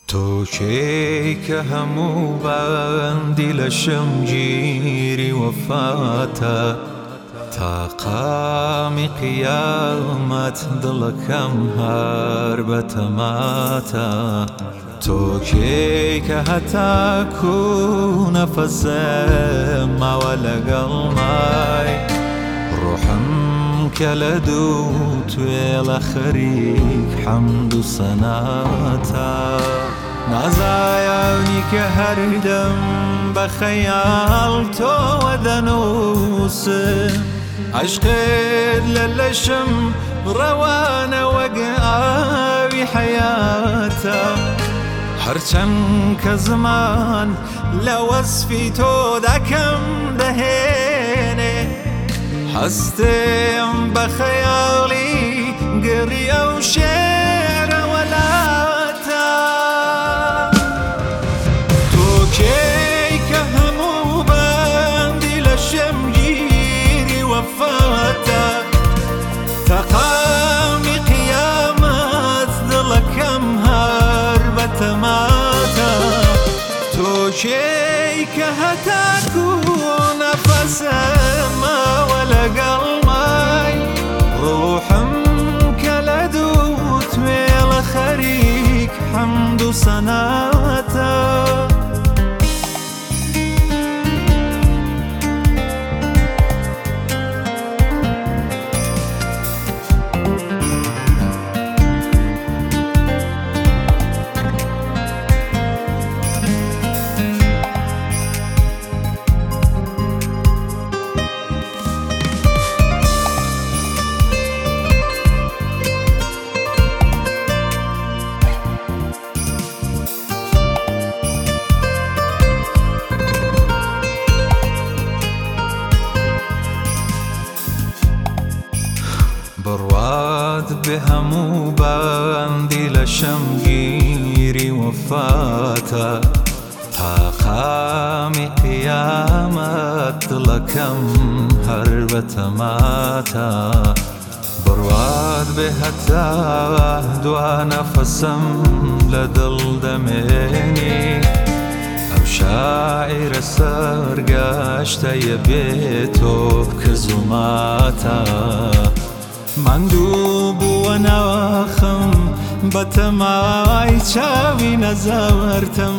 تو که همو بندی لشمگیری وفاتا تا قامی قیامت دلکم هر بتماتا تو که حتی کو نفس ما ولقل ماي روحم كلدو تويل خريك حمد وصناتا نازايوني كهردم بخيال تو ودنوس عشق للشم روانه وقعاوي حياتا هرچن كزمان لوصفي تو دكم دهينه حستم بخيالي قرية وشعر ولاتا تو كيك همو باندي لشمجيري وفاتا تقامي قيامات ظلكم هربة ماتا تو كيك هتاكو نفس ما ولقل ماي روحم كلدوت ويل خريك حمد وصناتا برواد بهمو باندي لشمگيري وفاتا تا قامي قيامت لكم هربة ماتا برواد بهتا دوا نفسم لدل دميني او شاعر سرگشته يبيتو كزوماتا مندوب و نواخم بتمای چاوی نزارتم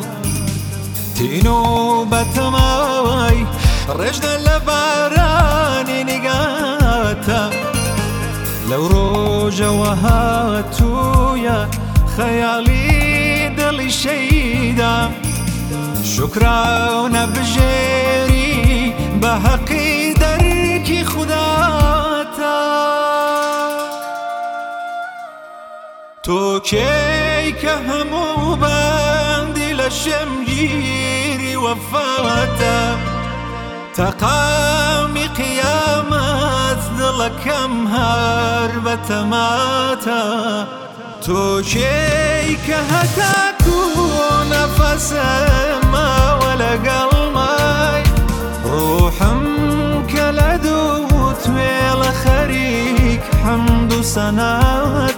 تینو بتمای رجد لبارانی نگاتا لو روج وهاتو یا خیالی دلی شیدا شکرا نبجری بحقی درکی خداتا تو كيك همو باندي لشمجيري وفاتا تقامي قيامات ظلكم هربة ماتا تو كيك هتاكو نفس ما ولقل ماي روحم كلدوت ويل خريك حمد وصناتا